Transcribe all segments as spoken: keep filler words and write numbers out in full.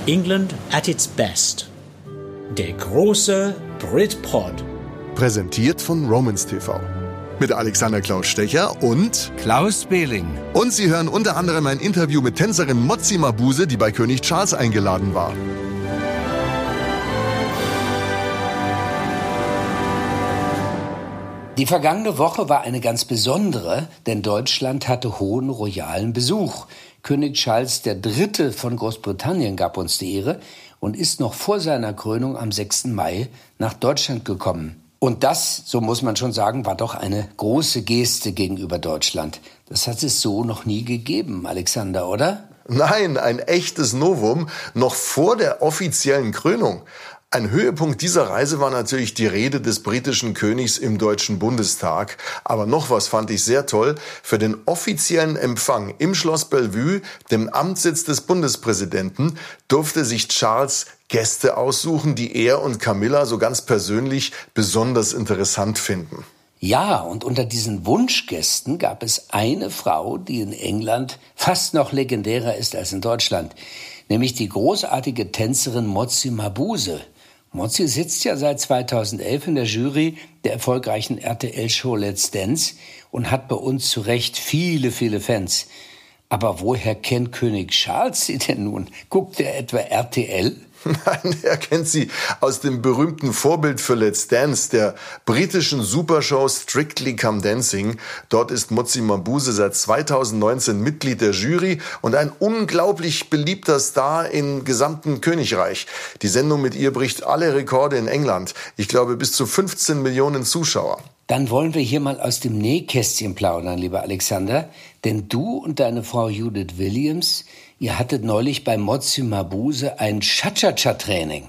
England at its best. Der große Britpod. Präsentiert von Romans T V. Mit Alexander Klaus Stecher und Klaus Behling. Und Sie hören unter anderem ein Interview mit Tänzerin Motsi Mabuse, die bei König Charles eingeladen war. Die vergangene Woche war eine ganz besondere, denn Deutschland hatte hohen royalen Besuch. König Charles der Dritte von Großbritannien gab uns die Ehre und ist noch vor seiner Krönung am sechsten Mai nach Deutschland gekommen. Und das, so muss man schon sagen, war doch eine große Geste gegenüber Deutschland. Das hat es so noch nie gegeben, Alexander, oder? Nein, ein echtes Novum, noch vor der offiziellen Krönung. Ein Höhepunkt dieser Reise war natürlich die Rede des britischen Königs im Deutschen Bundestag. Aber noch was fand ich sehr toll. Für den offiziellen Empfang im Schloss Bellevue, dem Amtssitz des Bundespräsidenten, durfte sich Charles Gäste aussuchen, die er und Camilla so ganz persönlich besonders interessant finden. Ja, und unter diesen Wunschgästen gab es eine Frau, die in England fast noch legendärer ist als in Deutschland, nämlich die großartige Tänzerin Motsi Mabuse. Motsi sitzt ja seit zweitausendelf in der Jury der erfolgreichen R T L-Show Let's Dance und hat bei uns zu Recht viele, viele Fans. Aber woher kennt König Charles sie denn nun? Guckt er etwa R T L? Nein, er kennt sie aus dem berühmten Vorbild für Let's Dance, der britischen Supershow Strictly Come Dancing. Dort ist Motsi Mabuse seit zweitausendneunzehn Mitglied der Jury und ein unglaublich beliebter Star im gesamten Königreich. Die Sendung mit ihr bricht alle Rekorde in England. Ich glaube, bis zu fünfzehn Millionen Zuschauer. Dann wollen wir hier mal aus dem Nähkästchen plaudern, lieber Alexander. Denn du und deine Frau Judith Williams, ihr hattet neulich bei Motsi Mabuse ein Cha-Cha-Cha-Training.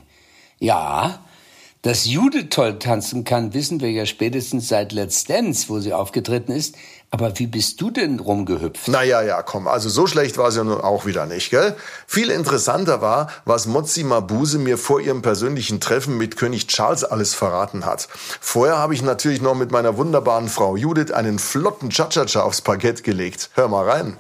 Ja, dass Judith toll tanzen kann, wissen wir ja spätestens seit Let's Dance, wo sie aufgetreten ist. Aber wie bist du denn rumgehüpft? Naja, ja, komm, also so schlecht war es ja nun auch wieder nicht, gell? Viel interessanter war, was Motsi Mabuse mir vor ihrem persönlichen Treffen mit König Charles alles verraten hat. Vorher habe ich natürlich noch mit meiner wunderbaren Frau Judith einen flotten Cha-Cha-Cha aufs Parkett gelegt. Hör mal rein.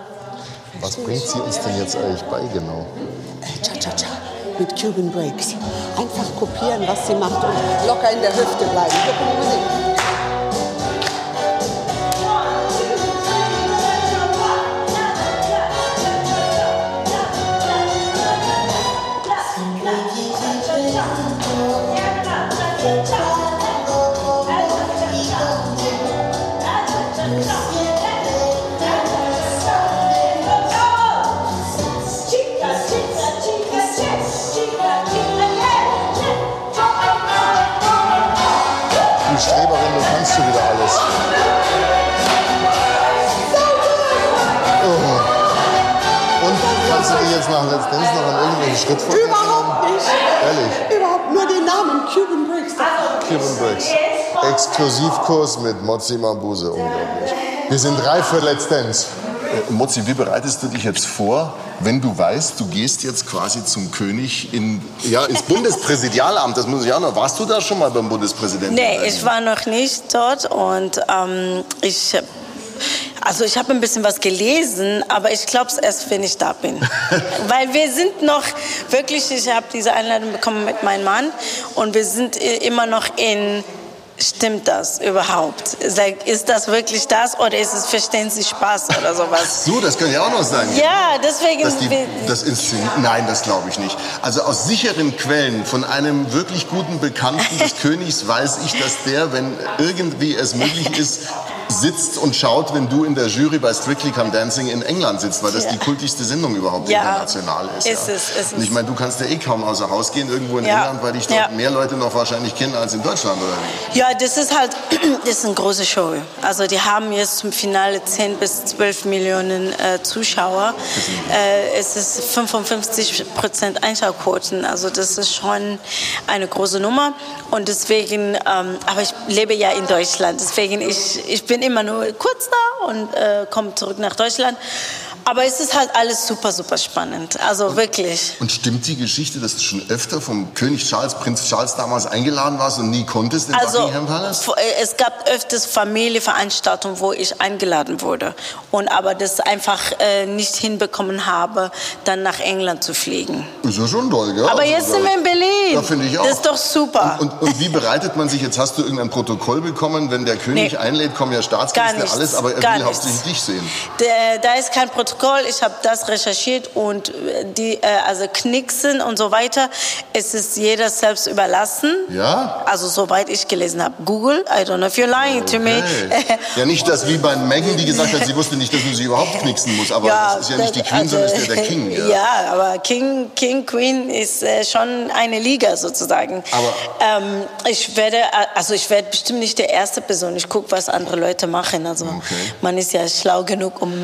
Was bringt sie uns denn jetzt eigentlich bei, genau? Cha-Cha-Cha mit Cuban Breaks. Einfach kopieren, was sie macht und locker in der Hüfte bleiben. Hier, guck mal hin. Du Streberin, du kannst schon wieder alles. Oh. Und kannst du dich jetzt nach Let's Dance noch an irgendwelche Schrittfolgen erinnern? Überhaupt nicht. Ehrlich? Überhaupt nur den Namen Cuban Breaks. Cuban Breaks. Exklusivkurs mit Motsi Mabuse, unglaublich. Wir sind reif für Let's Dance. Äh, Motsi, wie bereitest du dich jetzt vor, wenn du weißt, du gehst jetzt quasi zum König in, ja, ins Bundespräsidialamt? Das muss ich auch noch. Warst du da schon mal beim Bundespräsidenten? Nee, ich war noch nicht dort und ähm, ich, also ich habe ein bisschen was gelesen, aber ich glaube es erst, wenn ich da bin. Weil wir sind noch wirklich, ich habe diese Einladung bekommen mit meinem Mann und wir sind immer noch in... Stimmt das überhaupt? Ist das wirklich das oder ist es, verstehen Sie, Spaß oder sowas? So, das könnte ja auch noch sein. Ja, deswegen... Dass die, das inszeniert. Nein, das glaube ich nicht. Also aus sicheren Quellen von einem wirklich guten Bekannten des Königs weiß ich, dass der, wenn irgendwie es möglich ist, sitzt und schaut, wenn du in der Jury bei Strictly Come Dancing in England sitzt, weil das ja die kultigste Sendung überhaupt ja, international ist. Ist ja. es, ist es. Und ich meine, du kannst ja eh kaum außer Haus gehen irgendwo in ja. England, weil dich dort ja. mehr Leute noch wahrscheinlich kennen als in Deutschland, oder wie? Ja, das ist halt, das ist eine große Show. Also die haben jetzt zum Finale zehn bis zwölf Millionen äh, Zuschauer. Äh, es ist fünfundfünfzig Prozent Einschaltquoten. Also das ist schon eine große Nummer. Und deswegen, ähm, aber ich lebe ja in Deutschland. Deswegen, ich, ich bin immer nur kurz da und äh, komme zurück nach Deutschland. Aber es ist halt alles super, super spannend. Also und, wirklich. Und stimmt die Geschichte, dass du schon öfter vom König Charles, Prinz Charles damals eingeladen warst und nie konntest in also, Buckingham Palace? Es gab öfters Familienveranstaltungen, wo ich eingeladen wurde. Und aber das einfach äh, nicht hinbekommen habe, dann nach England zu fliegen. Ist ja schon toll, gell? Aber also, jetzt sind wir in Berlin. Ja, finde ich auch. Das ist doch super. Und, und, und wie bereitet man sich, jetzt hast du irgendein Protokoll bekommen, wenn der König nee, einlädt, kommen ja Staatsgäste, alles, aber er will hauptsächlich dich sehen. Der, da ist kein Protokoll, ich habe das recherchiert und die, äh, also Knicksen und so weiter, es ist jeder selbst überlassen. Ja? Also soweit ich gelesen habe. Google, I don't know if you're lying okay. to me. Ja, nicht das wie bei Meghan, die gesagt hat, sie wusste nicht, dass man sie überhaupt knicksen muss, aber ja, das ist ja nicht die Queen, also, sondern ist ja der King. Ja, ja aber King, King, Queen ist äh, schon eine Liga sozusagen. Aber ähm, ich werde, also ich werde bestimmt nicht der erste Person. Ich gucke, was andere Leute machen. Also okay. man ist ja schlau genug, um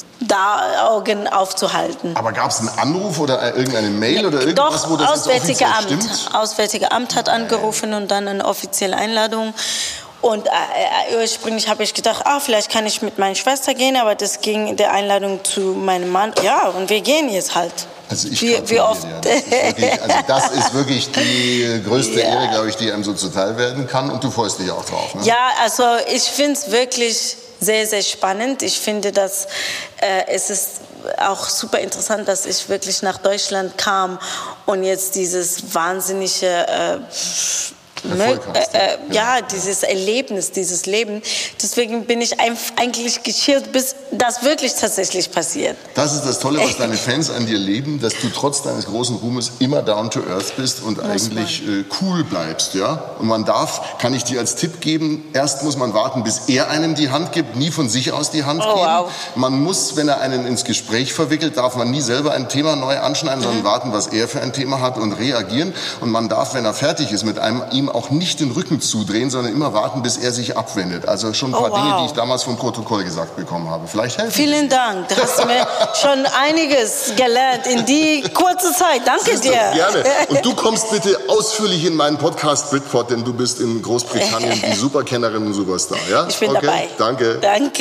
da Augen aufzuhalten. Aber gab es einen Anruf oder irgendeine Mail oder irgendwas, Doch, wo das Auswärtige jetzt Amt. stimmt? Auswärtige Amt hat angerufen und dann eine offizielle Einladung. Und äh, ursprünglich habe ich gedacht, ah, vielleicht kann ich mit meiner Schwester gehen, aber das ging der Einladung zu meinem Mann. Ja, und wir gehen jetzt halt. Also ich wie, wie oft? Ja. Das ist wirklich, also das ist wirklich die größte ja. Ehre, glaube ich, die einem so zuteil werden kann. Und du freust dich auch drauf, ne? Ja, also ich finde es wirklich sehr, sehr spannend. Ich finde, dass äh, es ist auch super interessant, dass ich wirklich nach Deutschland kam und jetzt dieses wahnsinnige äh, Erfolg hast, äh, äh, ja. ja, dieses Erlebnis, dieses Leben. Deswegen bin ich eigentlich geschillt, bis das wirklich tatsächlich passiert. Das ist das Tolle, was deine Fans an dir leben, dass du trotz deines großen Ruhmes immer down to earth bist und muss eigentlich äh, cool bleibst, ja. Und man darf, kann ich dir als Tipp geben, erst muss man warten, bis er einem die Hand gibt, nie von sich aus die Hand oh, geben. Wow. Man muss, wenn er einen ins Gespräch verwickelt, darf man nie selber ein Thema neu anschneiden, mhm. sondern warten, was er für ein Thema hat und reagieren. Und man darf, wenn er fertig ist mit einem, ihm auch nicht den Rücken zudrehen, sondern immer warten, bis er sich abwendet. Also schon ein paar oh, wow. Dinge, die ich damals vom Protokoll gesagt bekommen habe. Vielleicht helfen Vielen Dank. Du hast mir schon einiges gelernt in die kurze Zeit. Danke Siehst dir. Du, gerne. Und du kommst bitte ausführlich in meinen Podcast Britpod, denn du bist in Großbritannien die Superkennerin und Superstar. Ja? Ich bin okay. dabei. Danke. Danke.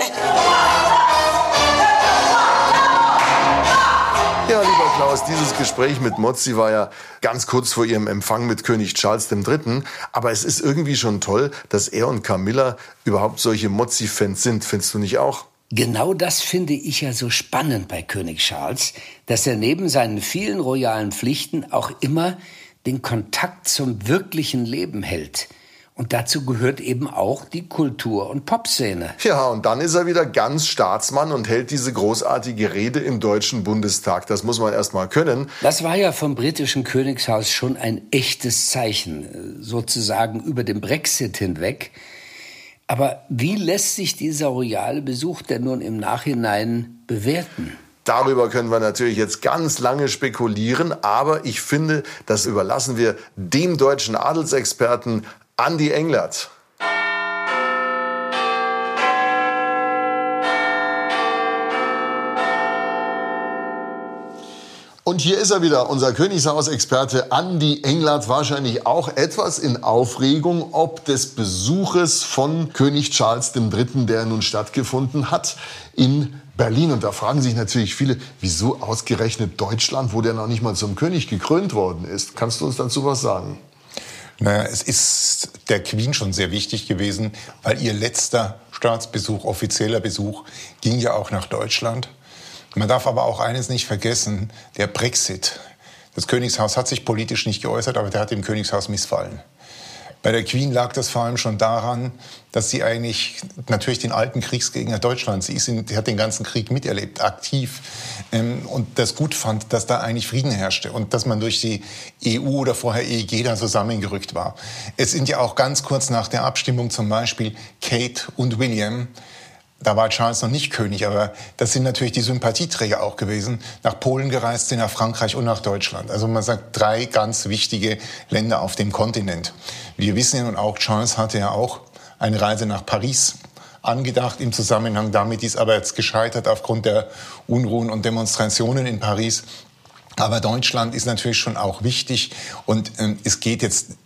Ja, lieber Klaus, dieses Gespräch mit Mozzi war ja ganz kurz vor ihrem Empfang mit König Charles der Dritte. Aber es ist irgendwie schon toll, dass er und Camilla überhaupt solche Mozzi-Fans sind. Findest du nicht auch? Genau das finde ich ja so spannend bei König Charles, dass er neben seinen vielen royalen Pflichten auch immer den Kontakt zum wirklichen Leben hält. Und dazu gehört eben auch die Kultur- und Popszene. Ja, und dann ist er wieder ganz Staatsmann und hält diese großartige Rede im Deutschen Bundestag. Das muss man erst mal können. Das war ja vom britischen Königshaus schon ein echtes Zeichen, sozusagen über den Brexit hinweg. Aber wie lässt sich dieser royale Besuch denn nun im Nachhinein bewerten? Darüber können wir natürlich jetzt ganz lange spekulieren, aber ich finde, das überlassen wir dem deutschen Adelsexperten Andi Englert. Und hier ist er wieder, unser Königshausexperte Andi Englert, wahrscheinlich auch etwas in Aufregung ob des Besuches von König Charles der Dritte, der nun stattgefunden hat in Berlin. Und da fragen sich natürlich viele, wieso ausgerechnet Deutschland, wo der noch nicht mal zum König gekrönt worden ist. Kannst du uns dazu was sagen? Naja, es ist der Queen schon sehr wichtig gewesen, weil ihr letzter Staatsbesuch, offizieller Besuch, ging ja auch nach Deutschland. Man darf aber auch eines nicht vergessen, der Brexit. Das Königshaus hat sich politisch nicht geäußert, aber der hat dem Königshaus missfallen. Bei der Queen lag das vor allem schon daran, dass sie eigentlich natürlich den alten Kriegsgegner Deutschlands, sie, ist in, sie hat den ganzen Krieg miterlebt, aktiv, ähm, und das gut fand, dass da eigentlich Frieden herrschte und dass man durch die E U oder vorher E E G dann zusammengerückt war. Es sind ja auch ganz kurz nach der Abstimmung zum Beispiel Kate und William, da war Charles noch nicht König, aber das sind natürlich die Sympathieträger auch gewesen, nach Polen gereist sind, nach Frankreich und nach Deutschland. Also man sagt, drei ganz wichtige Länder auf dem Kontinent. Wir wissen ja nun auch, Charles hatte ja auch eine Reise nach Paris angedacht im Zusammenhang damit, die ist aber jetzt gescheitert aufgrund der Unruhen und Demonstrationen in Paris. Aber Deutschland ist natürlich schon auch wichtig und ähm, es geht jetzt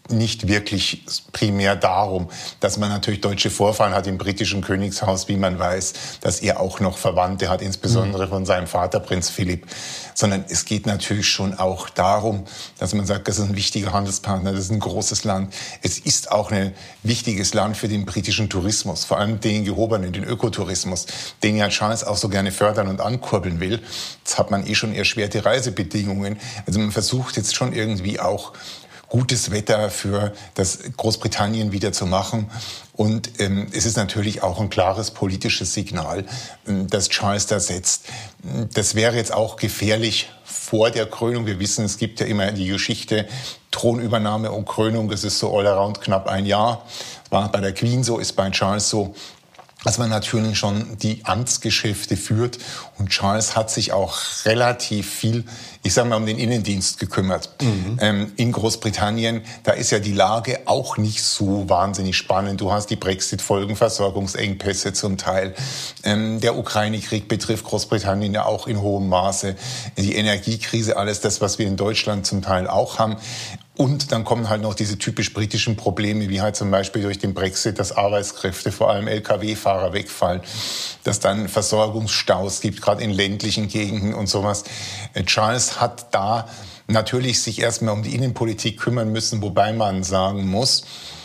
nicht wirklich primär darum, dass man natürlich deutsche Vorfahren hat im britischen Königshaus, wie man weiß, dass er auch noch Verwandte hat, insbesondere von seinem Vater Prinz Philipp, sondern es geht natürlich schon auch darum, dass man sagt, das ist ein wichtiger Handelspartner, das ist ein großes Land. Es ist auch ein wichtiges Land für den britischen Tourismus, vor allem den gehobenen, den Ökotourismus, den ja Charles auch so gerne fördern und ankurbeln will. Jetzt hat man eh schon erschwerte Reisebedingungen. Also man versucht jetzt schon irgendwie auch gutes Wetter für das Großbritannien wieder zu machen. Und ähm, es ist natürlich auch ein klares politisches Signal, ähm, das Charles da setzt. Das wäre jetzt auch gefährlich vor der Krönung. Wir wissen, es gibt ja immer die Geschichte Thronübernahme und Krönung. Das ist so all around knapp ein Jahr. War bei der Queen so, ist bei Charles so. Dass man natürlich schon die Amtsgeschäfte führt. Und Charles hat sich auch relativ viel, ich sage mal, um den Innendienst gekümmert. Mhm. Ähm, in Großbritannien, da ist ja die Lage auch nicht so wahnsinnig spannend. Du hast die Brexit-Folgen, Versorgungsengpässe zum Teil. Ähm, der Ukraine-Krieg betrifft Großbritannien ja auch in hohem Maße. Die Energiekrise, alles das, was wir in Deutschland zum Teil auch haben. Und dann kommen halt noch diese typisch britischen Probleme, wie halt zum Beispiel durch den Brexit, dass Arbeitskräfte, vor allem L K W-Fahrer, wegfallen, dass dann Versorgungsstaus gibt, gerade in ländlichen Gegenden und sowas. Charles hat da natürlich sich erstmal um die Innenpolitik kümmern müssen, wobei man sagen muss,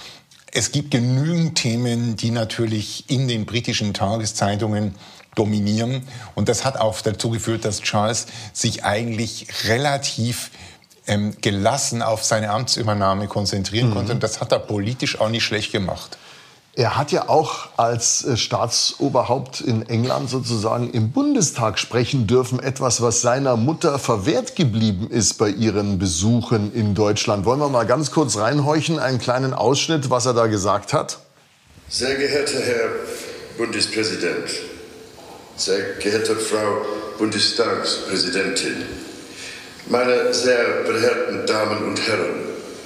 es gibt genügend Themen, die natürlich in den britischen Tageszeitungen dominieren. Und das hat auch dazu geführt, dass Charles sich eigentlich relativ Ähm, gelassen auf seine Amtsübernahme konzentrieren mhm. konnte. Und das hat er politisch auch nicht schlecht gemacht. Er hat ja auch als äh, Staatsoberhaupt in England sozusagen im Bundestag sprechen dürfen. Etwas, was seiner Mutter verwehrt geblieben ist bei ihren Besuchen in Deutschland. Wollen wir mal ganz kurz reinhorchen, einen kleinen Ausschnitt, was er da gesagt hat? Sehr geehrter Herr Bundespräsident, sehr geehrte Frau Bundestagspräsidentin, meine sehr verehrten Damen und Herren,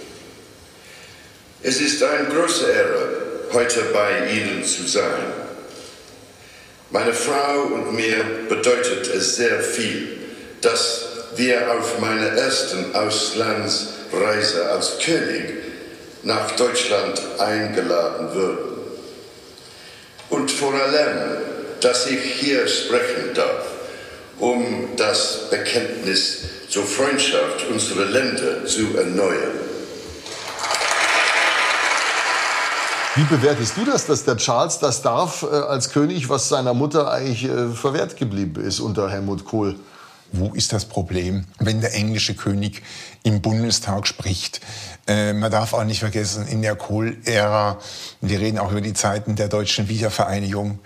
es ist eine große Ehre, heute bei Ihnen zu sein. Meine Frau und mir bedeutet es sehr viel, dass wir auf meiner ersten Auslandsreise als König nach Deutschland eingeladen wurden. Und vor allem, dass ich hier sprechen darf, um das Bekenntnis zur Freundschaft unserer Länder zu erneuern. Wie bewertest du das, dass der Charles das darf äh, als König, was seiner Mutter eigentlich äh, verwehrt geblieben ist unter Helmut Kohl? Wo ist das Problem, wenn der englische König im Bundestag spricht? Äh, man darf auch nicht vergessen, in der Kohl-Ära, wir reden auch über die Zeiten der deutschen Wiedervereinigung,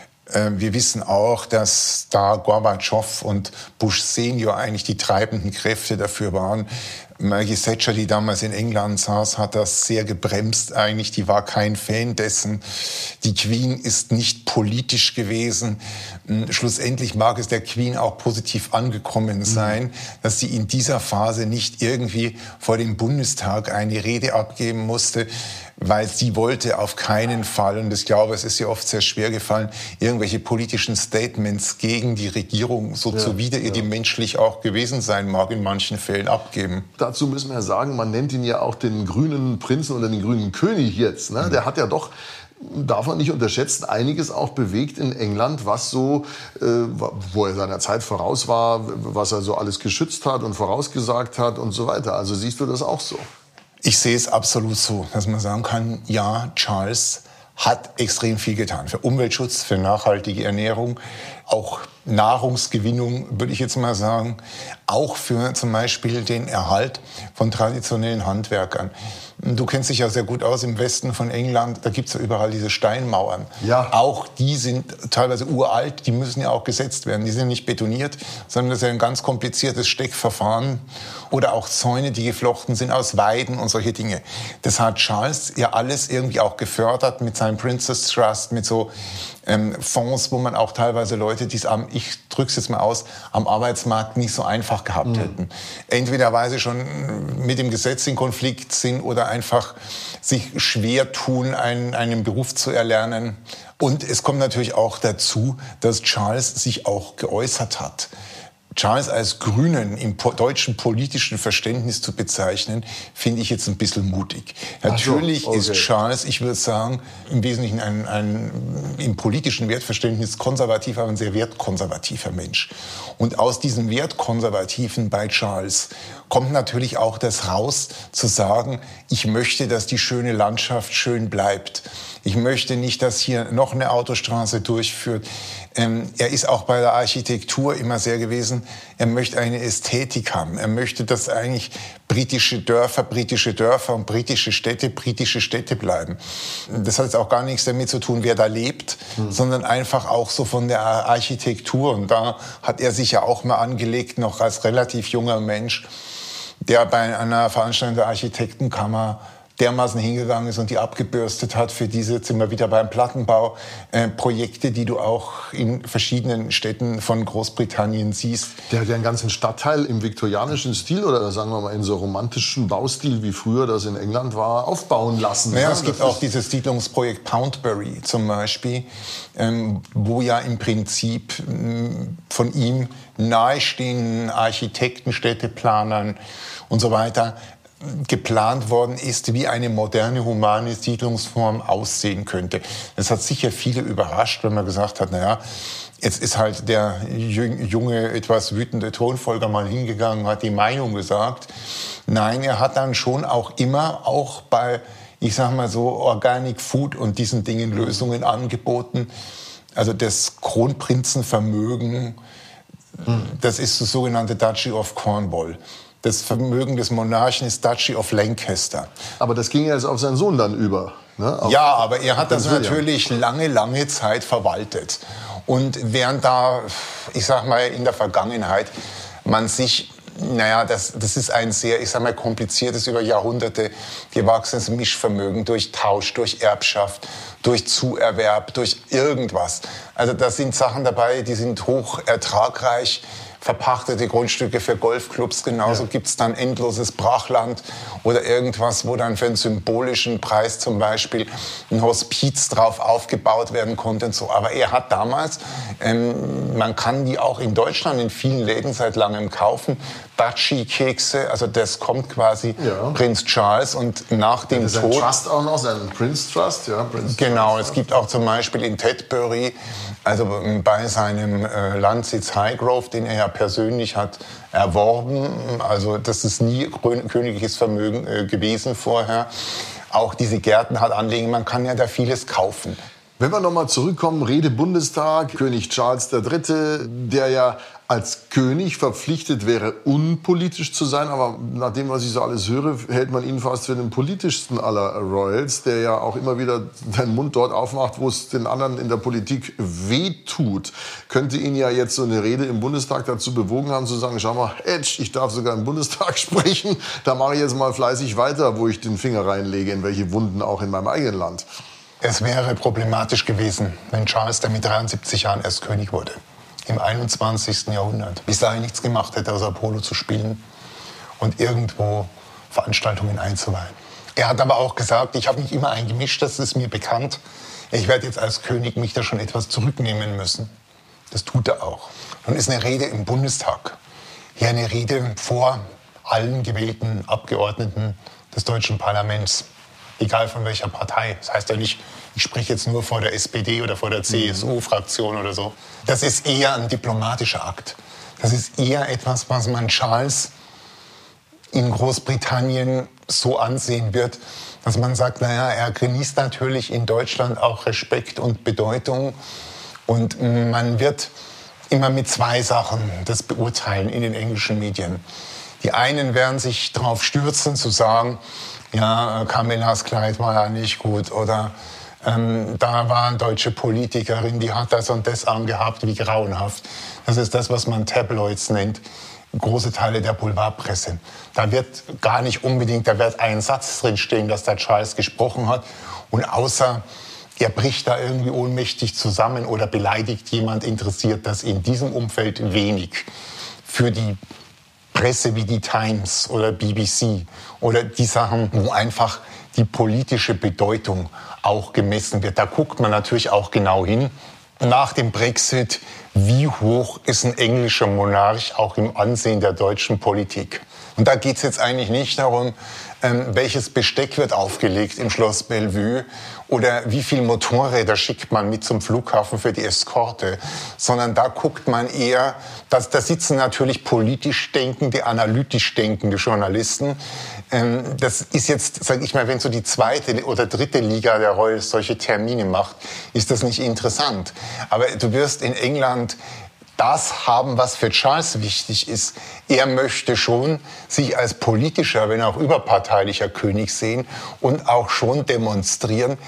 wir wissen auch, dass da Gorbatschow und Bush Senior eigentlich die treibenden Kräfte dafür waren. Maggie Thatcher, die damals in England saß, hat das sehr gebremst eigentlich. Die war kein Fan dessen. Die Queen ist nicht politisch gewesen. Schlussendlich mag es der Queen auch positiv angekommen sein, dass sie in dieser Phase nicht irgendwie vor dem Bundestag eine Rede abgeben musste, weil sie wollte auf keinen Fall, und ich glaube, es ist ihr oft sehr schwer gefallen, irgendwelche politischen Statements gegen die Regierung, so ja, zuwider ihr ja. die menschlich auch gewesen sein mag, in manchen Fällen abgeben. Dazu müssen wir ja sagen, man nennt ihn ja auch den grünen Prinzen oder den grünen König jetzt. Ne? Mhm. Der hat ja doch, darf man nicht unterschätzen, einiges auch bewegt in England, was so, äh, wo er seiner Zeit voraus war, was er so alles geschützt hat und vorausgesagt hat und so weiter. Also siehst du das auch so? Ich sehe es absolut so, dass man sagen kann, ja, Charles hat extrem viel getan für Umweltschutz, für nachhaltige Ernährung, auch Nahrungsgewinnung, würde ich jetzt mal sagen, auch für zum Beispiel den Erhalt von traditionellen Handwerkern. Du kennst dich ja sehr gut aus im Westen von England, da gibt's ja überall diese Steinmauern. Ja. Auch die sind teilweise uralt, die müssen ja auch gesetzt werden. Die sind nicht betoniert, sondern das ist ein ganz kompliziertes Steckverfahren. Oder auch Zäune, die geflochten sind aus Weiden und solche Dinge. Das hat Charles ja alles irgendwie auch gefördert mit seinem Princess Trust, mit so ähm, Fonds, wo man auch teilweise Leute, die es am, ich drück's jetzt mal aus, am Arbeitsmarkt nicht so einfach gehabt mhm. hätten. Entweder weil sie schon mit dem Gesetz in Konflikt sind oder einfach sich schwer tun, einen, einen Beruf zu erlernen. Und es kommt natürlich auch dazu, dass Charles sich auch geäußert hat. Charles als Grünen im po- deutschen politischen Verständnis zu bezeichnen, finde ich jetzt ein bisschen mutig. Natürlich so, okay. ist Charles, ich würde sagen, im Wesentlichen ein, ein im politischen Wertverständnis konservativer, aber ein sehr wertkonservativer Mensch. Und aus diesem Wertkonservativen bei Charles kommt natürlich auch das raus, zu sagen, ich möchte, dass die schöne Landschaft schön bleibt. Ich möchte nicht, dass hier noch eine Autostraße durchführt. Ähm, er ist auch bei der Architektur immer sehr gewesen. Er möchte eine Ästhetik haben. Er möchte, dass eigentlich britische Dörfer, britische Dörfer und britische Städte, britische Städte bleiben. Das hat jetzt auch gar nichts damit zu tun, wer da lebt, hm. sondern einfach auch so von der Architektur. Und da hat er sich ja auch mal angelegt, noch als relativ junger Mensch, der bei einer Veranstaltung der Architektenkammer dermaßen hingegangen ist und die abgebürstet hat für diese, jetzt sind wir wieder beim Plattenbau, äh, Projekte, die du auch in verschiedenen Städten von Großbritannien siehst. Der hat ja einen ganzen Stadtteil im viktorianischen Stil oder sagen wir mal in so romantischen Baustil, wie früher das in England war, aufbauen lassen. Naja, ja, es gibt auch dieses Siedlungsprojekt Poundbury zum Beispiel, ähm, wo ja im Prinzip ähm, von ihm nahestehenden Architekten, Städteplanern und so weiter geplant worden ist, wie eine moderne, humane Siedlungsform aussehen könnte. Das hat sicher viele überrascht, wenn man gesagt hat, naja, jetzt ist halt der junge, etwas wütende Thronfolger mal hingegangen, hat die Meinung gesagt. Nein, er hat dann schon auch immer, auch bei, ich sag mal so, Organic Food und diesen Dingen Lösungen angeboten. Also das Kronprinzenvermögen, das ist das sogenannte Duchy of Cornwall. Das Vermögen des Monarchen ist Duchy of Lancaster. Aber das ging ja jetzt auf seinen Sohn dann über. Ne? Ja, aber er hat das natürlich lange, lange Zeit verwaltet. Und während da, ich sag mal, in der Vergangenheit man sich, naja, das, das ist ein sehr, ich sag mal, kompliziertes, über Jahrhunderte gewachsenes Mischvermögen durch Tausch, durch Erbschaft, durch Zuerwerb, durch irgendwas. Also da sind Sachen dabei, die sind hoch ertragreich. Verpachtete Grundstücke für Golfclubs, genauso ja. Gibt's dann endloses Brachland oder irgendwas, wo dann für einen symbolischen Preis zum Beispiel ein Hospiz drauf aufgebaut werden konnte und so. Aber er hat damals, ähm, man kann die auch in Deutschland in vielen Läden seit langem kaufen, Duchy-Kekse, also das kommt quasi ja. Prinz Charles und nach dem ja, Tod... Trust auch noch, sein Prince Trust, ja. Prince genau, Trust, es gibt auch zum Beispiel in Tedbury, also bei seinem äh, Landsitz Highgrove, den er ja persönlich hat erworben, also das ist nie königliches Vermögen äh, gewesen vorher. Auch diese Gärten hat anlegen, man kann ja da vieles kaufen. Wenn wir nochmal zurückkommen, Rede Bundestag, König Charles der Dritte, der ja als König verpflichtet wäre, unpolitisch zu sein. Aber nach dem, was ich so alles höre, hält man ihn fast für den politischsten aller Royals, der ja auch immer wieder seinen Mund dort aufmacht, wo es den anderen in der Politik wehtut. Könnte ihn ja jetzt so eine Rede im Bundestag dazu bewogen haben, zu sagen, schau mal, Edge, ich darf sogar im Bundestag sprechen. Da mache ich jetzt mal fleißig weiter, wo ich den Finger reinlege, in welche Wunden auch in meinem eigenen Land. Es wäre problematisch gewesen, wenn Charles, der mit dreiundsiebzig Jahren erst König wurde, im einundzwanzigsten Jahrhundert, bis dahin nichts gemacht hätte, außer Polo zu spielen und irgendwo Veranstaltungen einzuweihen. Er hat aber auch gesagt, ich habe mich immer eingemischt, das ist mir bekannt. Ich werde jetzt als König mich da schon etwas zurücknehmen müssen. Das tut er auch. Nun ist eine Rede im Bundestag. Hier eine Rede vor allen gewählten Abgeordneten des deutschen Parlaments. Egal von welcher Partei. Das heißt ja nicht, ich spreche jetzt nur vor der S P D oder vor der C S U-Fraktion oder so. Das ist eher ein diplomatischer Akt. Das ist eher etwas, was man Charles in Großbritannien so ansehen wird, dass man sagt, naja, er genießt natürlich in Deutschland auch Respekt und Bedeutung. Und man wird immer mit zwei Sachen das beurteilen in den englischen Medien. Die einen werden sich darauf stürzen, zu sagen, ja, Camillas Kleid war ja nicht gut oder ähm, da war eine deutsche Politikerin, die hat das und das angehabt, wie grauenhaft. Das ist das, was man Tabloids nennt, große Teile der Boulevardpresse. Da wird gar nicht unbedingt, da wird ein Satz drinstehen, dass der Charles gesprochen hat und außer er bricht da irgendwie ohnmächtig zusammen oder beleidigt jemand, interessiert das in diesem Umfeld wenig. Für die Presse wie die Times oder B B C oder die Sachen, wo einfach die politische Bedeutung auch gemessen wird. Da guckt man natürlich auch genau hin. Nach dem Brexit wie hoch ist ein englischer Monarch auch im Ansehen der deutschen Politik. Und da geht es jetzt eigentlich nicht darum, ähm, welches Besteck wird aufgelegt im Schloss Bellevue oder wie viele Motorräder schickt man mit zum Flughafen für die Eskorte, sondern da guckt man eher, dass, da sitzen natürlich politisch denkende, analytisch denkende Journalisten. Ähm, das ist jetzt, sage ich mal, wenn so die zweite oder dritte Liga der Royals solche Termine macht, ist das nicht interessant. Aber du wirst in England das haben, was für Charles wichtig ist. Er möchte schon sich als politischer, wenn auch überparteilicher König sehen und auch schon demonstrieren,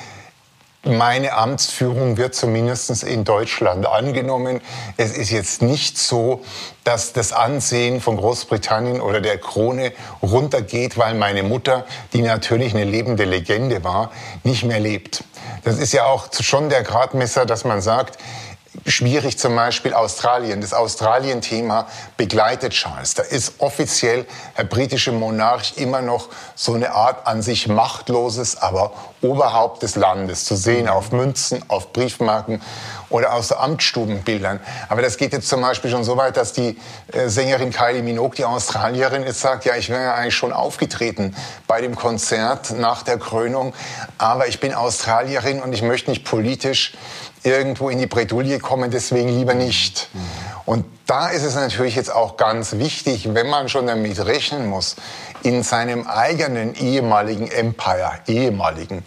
meine Amtsführung wird zumindest in Deutschland angenommen. Es ist jetzt nicht so, dass das Ansehen von Großbritannien oder der Krone runtergeht, weil meine Mutter, die natürlich eine lebende Legende war, nicht mehr lebt. Das ist ja auch schon der Gradmesser, dass man sagt, schwierig zum Beispiel Australien. Das Australien-Thema begleitet Charles. Da ist offiziell der britische Monarch immer noch so eine Art an sich machtloses, aber Oberhaupt des Landes zu sehen auf Münzen, auf Briefmarken oder aus so Amtsstubenbildern. Aber das geht jetzt zum Beispiel schon so weit, dass die äh, Sängerin Kylie Minogue, die Australierin ist, sagt, ja, ich wäre ja eigentlich schon aufgetreten bei dem Konzert nach der Krönung, aber ich bin Australierin und ich möchte nicht politisch irgendwo in die Bredouille kommen, deswegen lieber nicht. Und da ist es natürlich jetzt auch ganz wichtig, wenn man schon damit rechnen muss, in seinem eigenen ehemaligen Empire, ehemaligen,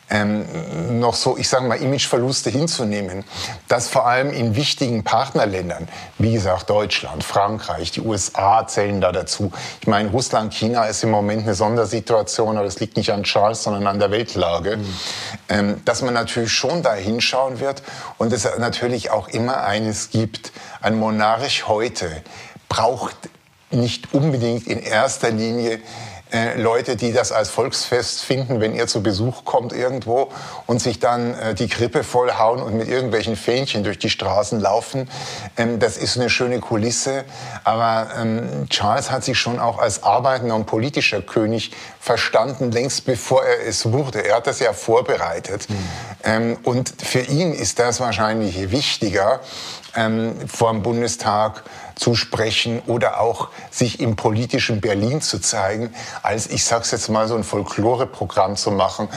ähm, noch so, ich sage mal, Imageverluste hinzunehmen, dass vor allem in wichtigen Partnerländern, wie gesagt, Deutschland, Frankreich, die U S A zählen da dazu. Ich meine, Russland, China ist im Moment eine Sondersituation, aber das liegt nicht an Charles, sondern an der Weltlage, mhm. ähm, dass man natürlich schon da hinschauen wird und es natürlich auch immer eines gibt, ein Monarch heute braucht nicht unbedingt in erster Linie äh, Leute, die das als Volksfest finden, wenn er zu Besuch kommt irgendwo und sich dann äh, die Krippe vollhauen und mit irgendwelchen Fähnchen durch die Straßen laufen. Ähm, das ist eine schöne Kulisse, aber ähm, Charles hat sich schon auch als arbeitender und politischer König verstanden, längst bevor er es wurde. Er hat das ja vorbereitet. Mhm. Ähm, und für ihn ist das wahrscheinlich wichtiger, ähm, vor dem Bundestag zu sprechen oder auch sich im politischen Berlin zu zeigen, als, ich sag's jetzt mal, so ein Folklore-Programm zu machen.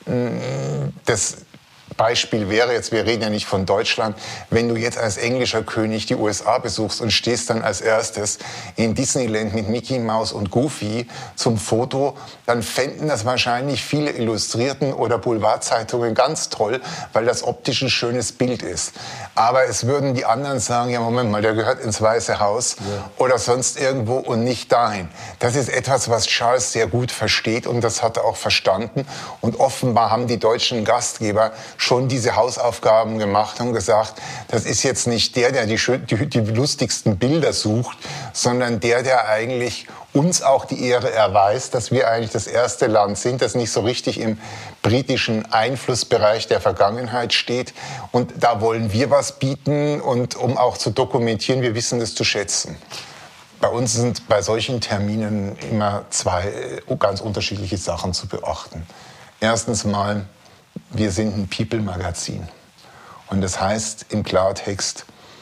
Das Beispiel wäre jetzt, wir reden ja nicht von Deutschland, wenn du jetzt als englischer König die U S A besuchst und stehst dann als erstes in Disneyland mit Mickey Mouse und Goofy zum Foto, dann fänden das wahrscheinlich viele Illustrierten oder Boulevardzeitungen ganz toll, weil das optisch ein schönes Bild ist. Aber es würden die anderen sagen, ja Moment mal, der gehört ins Weiße Haus ja. oder sonst irgendwo und nicht dahin. Das ist etwas, was Charles sehr gut versteht und das hat er auch verstanden. Und offenbar haben die deutschen Gastgeber schon diese Hausaufgaben gemacht und gesagt, das ist jetzt nicht der, der die, die, die lustigsten Bilder sucht, sondern der, der eigentlich uns auch die Ehre erweist, dass wir eigentlich das erste Land sind, das nicht so richtig im britischen Einflussbereich der Vergangenheit steht. Und da wollen wir was bieten, und um auch zu dokumentieren, wir wissen das zu schätzen. Bei uns sind bei solchen Terminen immer zwei ganz unterschiedliche Sachen zu beachten. Erstens mal, wir sind ein People-Magazin. Und das heißt im Klartext,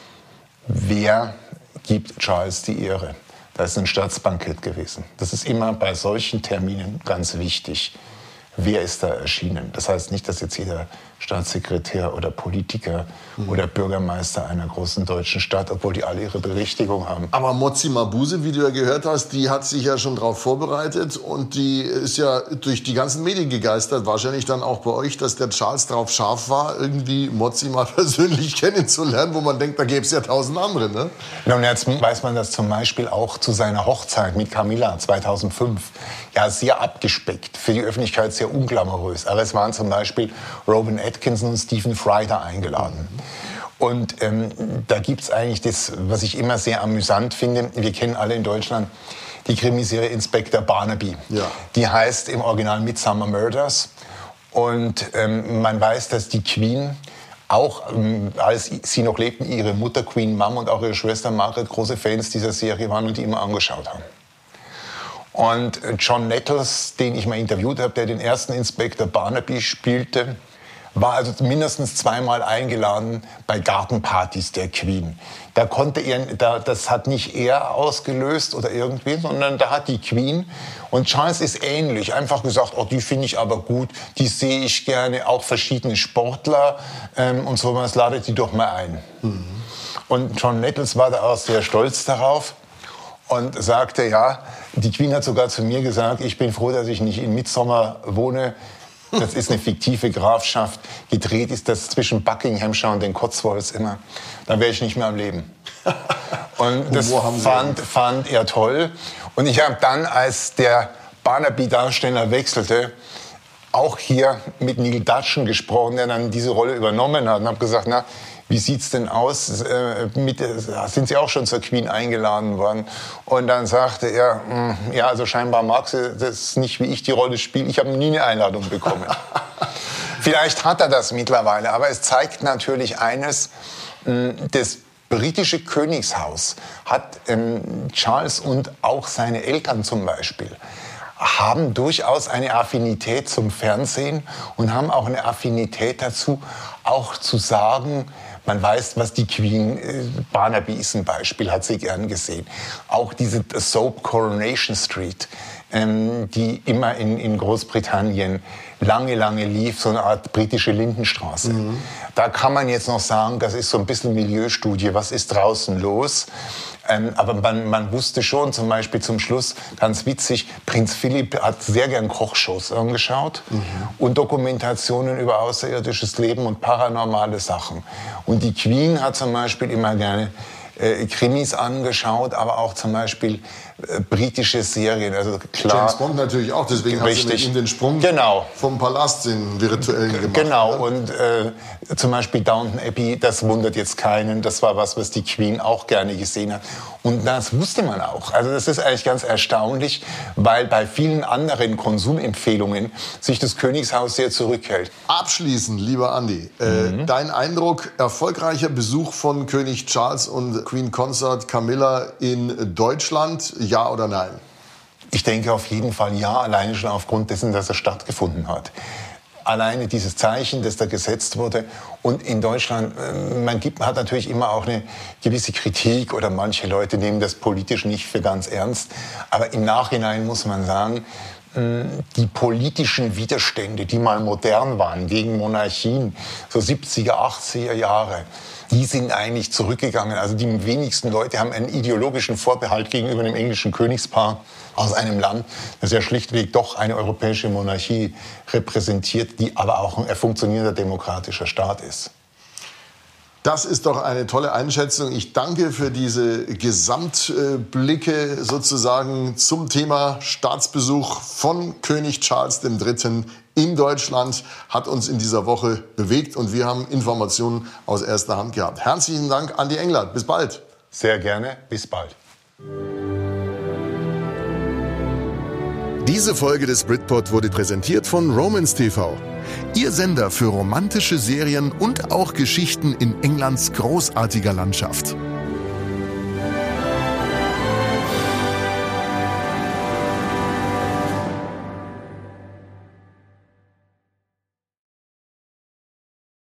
wer gibt Charles die Ehre? Da ist ein Staatsbankett gewesen. Das ist immer bei solchen Terminen ganz wichtig. Wer ist da erschienen? Das heißt nicht, dass jetzt jeder Staatssekretär oder Politiker mhm. oder Bürgermeister einer großen deutschen Stadt, obwohl die alle ihre Berechtigung haben. Aber Motsi Mabuse, wie du ja gehört hast, die hat sich ja schon darauf vorbereitet und die ist ja durch die ganzen Medien gegeistert, wahrscheinlich dann auch bei euch, dass der Charles drauf scharf war, irgendwie Motsi mal persönlich kennenzulernen, wo man denkt, da gäbe es ja tausend andere, ne? Ja, und jetzt weiß man das zum Beispiel auch zu seiner Hochzeit mit Camilla zweitausendfünf. Ja, sehr abgespeckt, für die Öffentlichkeit sehr unglamourös. Aber es waren zum Beispiel Rowan Atkinson und Stephen Fry da eingeladen. Und ähm, da gibt's eigentlich das, was ich immer sehr amüsant finde. Wir kennen alle in Deutschland die Krimiserie Inspektor Barnaby. Ja. Die heißt im Original Midsomer Murders. Und ähm, man weiß, dass die Queen, auch ähm, als sie noch lebten, ihre Mutter Queen Mum und auch ihre Schwester Margaret große Fans dieser Serie waren und die immer angeschaut haben. Und John Nettles, den ich mal interviewt habe, der den ersten Inspektor Barnaby spielte, war also mindestens zweimal eingeladen bei Gartenpartys der Queen. Da konnte er, da, das hat nicht er ausgelöst oder irgendwie, sondern da hat die Queen, und Charles ist ähnlich, einfach gesagt, oh, die finde ich aber gut, die sehe ich gerne, auch verschiedene Sportler ähm, und sowas, ladet die doch mal ein. Mhm. Und John Nettles war da auch sehr stolz darauf und sagte, ja, die Queen hat sogar zu mir gesagt, ich bin froh, dass ich nicht in Midsomer wohne. Das ist eine fiktive Grafschaft. Gedreht ist das zwischen Buckinghamshire und den Cotswolds immer. Da wäre ich nicht mehr am Leben. Und das fand, fand er toll. Und ich habe dann, als der Barnaby-Darsteller wechselte, auch hier mit Neil Dudgeon gesprochen, der dann diese Rolle übernommen hat. Und habe gesagt, na, wie sieht's denn aus? Äh, mit, sind Sie auch schon zur Queen eingeladen worden? Und dann sagte er, ja, also scheinbar mag sie das nicht, wie ich die Rolle spiele. Ich habe nie eine Einladung bekommen. Vielleicht hat er das mittlerweile, aber es zeigt natürlich eines, das britische Königshaus hat ähm, Charles und auch seine Eltern zum Beispiel haben durchaus eine Affinität zum Fernsehen und haben auch eine Affinität dazu, auch zu sagen, man weiß, was die Queen, äh, Barnaby ist ein Beispiel, hat sie gern gesehen. Auch diese Soap Coronation Street, ähm, die immer in, in Großbritannien lange, lange lief, so eine Art britische Lindenstraße. Mhm. Da kann man jetzt noch sagen, das ist so ein bisschen Milieustudie, was ist draußen los? Ähm, aber man, man wusste schon, zum Beispiel zum Schluss, ganz witzig, Prinz Philipp hat sehr gern Kochshows angeschaut mhm. und Dokumentationen über außerirdisches Leben und paranormale Sachen. Und die Queen hat zum Beispiel immer gerne äh, Krimis angeschaut, aber auch zum Beispiel äh, britische Serien. Also klar, James Bond natürlich auch, deswegen richtig. Hat sie mit ihm den Sprung genau. vom Palast in virtuellen gemacht. Genau, ja? und äh, zum Beispiel Downton Abbey, das wundert jetzt keinen. Das war was, was die Queen auch gerne gesehen hat. Und das wusste man auch. Also das ist eigentlich ganz erstaunlich, weil bei vielen anderen Konsumempfehlungen sich das Königshaus sehr zurückhält. Abschließend, lieber Andi, äh, mhm. dein Eindruck, erfolgreicher Besuch von König Charles und Queen Consort Camilla in Deutschland, ja oder nein? Ich denke auf jeden Fall ja, alleine schon aufgrund dessen, dass er stattgefunden hat. Alleine dieses Zeichen, das da gesetzt wurde. Und in Deutschland, man gibt, hat natürlich immer auch eine gewisse Kritik oder manche Leute nehmen das politisch nicht für ganz ernst. Aber im Nachhinein muss man sagen, die politischen Widerstände, die mal modern waren gegen Monarchien, so siebziger, achtziger Jahre, die sind eigentlich zurückgegangen. Also die wenigsten Leute haben einen ideologischen Vorbehalt gegenüber dem englischen Königspaar aus einem Land, das ja schlichtweg doch eine europäische Monarchie repräsentiert, die aber auch ein funktionierender demokratischer Staat ist. Das ist doch eine tolle Einschätzung. Ich danke für diese Gesamtblicke sozusagen zum Thema Staatsbesuch von König Charles der Dritte in Deutschland. Hat uns in dieser Woche bewegt und wir haben Informationen aus erster Hand gehabt. Herzlichen Dank, Andi Englert. Bis bald. Sehr gerne. Bis bald. Diese Folge des Britpod wurde präsentiert von Romance T V. Ihr Sender für romantische Serien und auch Geschichten in Englands großartiger Landschaft.